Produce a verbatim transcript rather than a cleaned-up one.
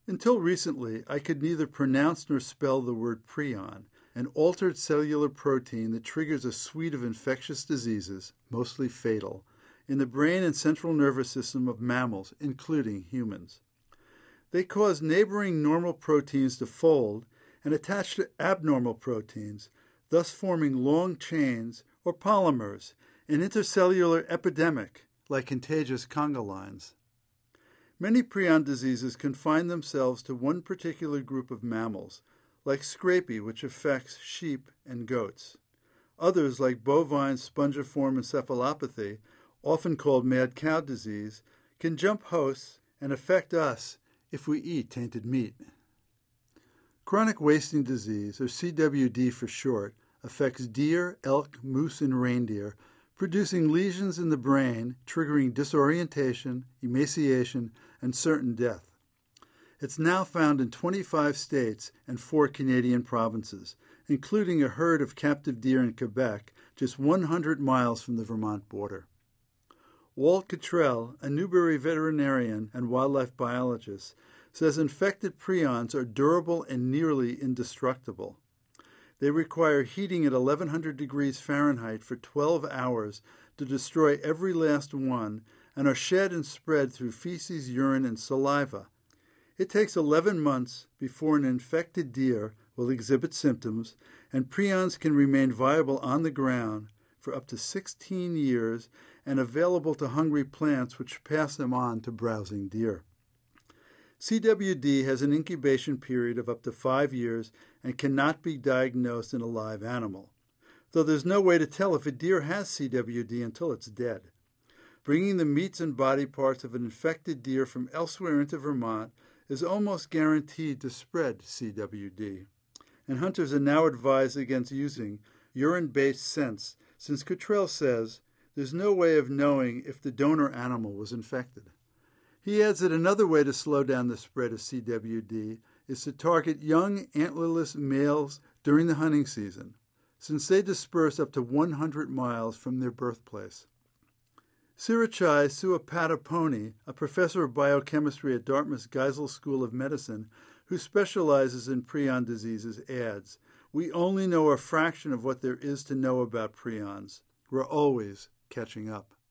Until recently, I could neither pronounce nor spell the word prion, an altered cellular protein that triggers a suite of infectious diseases, mostly fatal, in the brain and central nervous system of mammals, including humans. They cause neighboring normal proteins to fold and attach to abnormal proteins, thus forming long chains or polymers, an intercellular epidemic like contagious conga lines. Many prion diseases confine themselves to one particular group of mammals, like scrapie, which affects sheep and goats. Others, like bovine spongiform encephalopathy, often called mad cow disease, can jump hosts and affect us if we eat tainted meat. Chronic wasting disease, or C W D for short, affects deer, elk, moose, and reindeer, producing lesions in the brain, triggering disorientation, emaciation, and certain death. It's now found in twenty-five states and four Canadian provinces, including a herd of captive deer in Quebec, just one hundred miles from the Vermont border. Walt Cottrell, a Newbury veterinarian and wildlife biologist, says infected prions are durable and nearly indestructible. They require heating at eleven hundred degrees Fahrenheit for twelve hours to destroy every last one and are shed and spread through feces, urine, and saliva. It takes eleven months before an infected deer will exhibit symptoms, and prions can remain viable on the ground for up to sixteen years and available to hungry plants which pass them on to browsing deer. C W D has an incubation period of up to five years and cannot be diagnosed in a live animal, though there's no way to tell if a deer has C W D until it's dead. Bringing the meats and body parts of an infected deer from elsewhere into Vermont is almost guaranteed to spread C W D, and hunters are now advised against using urine-based scents since Cottrell says there's no way of knowing if the donor animal was infected. He adds that another way to slow down the spread of C W D is to target young antlerless males during the hunting season, since they disperse up to one hundred miles from their birthplace. Sirachai Suapataponi, a professor of biochemistry at Dartmouth's Geisel School of Medicine, who specializes in prion diseases, adds, "We only know a fraction of what there is to know about prions. We're always catching up."